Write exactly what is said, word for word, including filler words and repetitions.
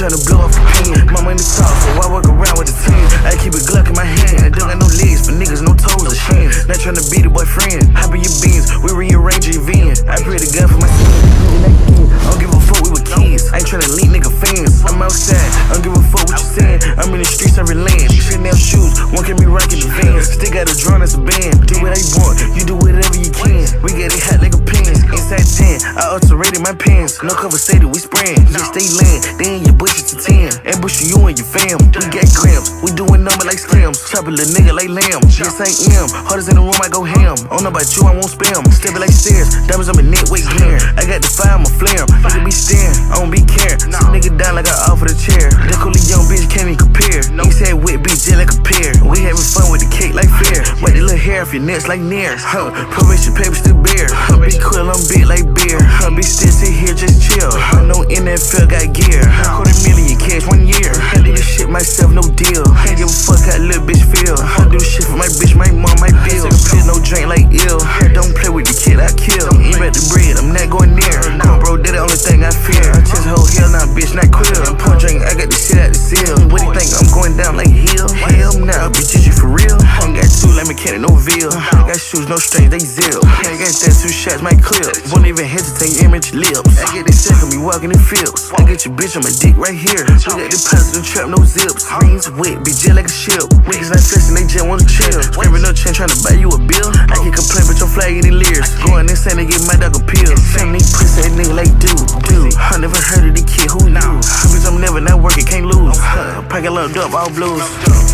tryna blow off a pen. My money talk, so I walk around with a ten. I keep a Glock in my hand. I don't got no legs for niggas, no toes or shins. Not tryna be the boyfriend. Hop in your beans, we rearrange your van. I pray to God for my son. I don't give a fuck, we were kids. I ain't tryna leak nigga fans. I'm outside, I don't give a fuck what you saying. I'm in the streets, I land. Chanel shoes, one can be rocking the vans. Still got a drone as a band. Do what I want, you do whatever you can. We get it hot like a pen. Inside ten, I alterated my pants. No conversated, we spraying. Just stay land, then your bushes to ten. Ambush you and your fam. We got grams, we doing number like scams. Chop a little nigga like lamb. Yes, I am. Hardest in the room, I go ham. I don't know about you, I won't spam. Step it like stairs, diamonds on my neck, weight clear. I got the fire, I'ma flare. Nigga be staring, I don't be caring. Sit nigga down like I offer the chair. That coolly young bitch can't even compare. He said wet bitch, just like a pear. We having fun with the cake like fair. Wipe the little hair off your nuts like Nair. Huh, probation paper still bare. Huh, be cool, I'm big like beer. Huh, be still sit here, just chill. Huh, no N F L got gear. Huh, quarter million cash one year. I do this shit myself, no deal. Ain't give a fuck how little bitch feel. Huh, do shit for my bitch, my mom, my bill. Pill, no drink like ill. Huh, don't play with the kid I kill. Eat back the bread, I'm not going near. Come bro, that the only thing I fear. I just hold hell, nah, bitch, not queer. I'm pour drink, I got the shit out the seal. What do you think, I'm going down like hill? Hell nah, bitch, is you for real? I ain't got two like mechanic, no veal. I got shoes, no strings, they zip. I got that two shots, my clip. Won't even hesitate, image lips. I get this sick of me walking in fields. I get your bitch on my dick right here. We got the positive trap, no zips. Rings wet, be jet like a ship. Niggas not flexing, they just wanna chill. Scraping no chain, tryna buy you a bill. I can complain, but your flag in the lyrics. Going insane, they get my dog a pill. Same these pussy, that nigga like dude, dude. I never heard of the kid, who knew? Bitch, I'm never not working, can't lose. Pack it locked up, all blues.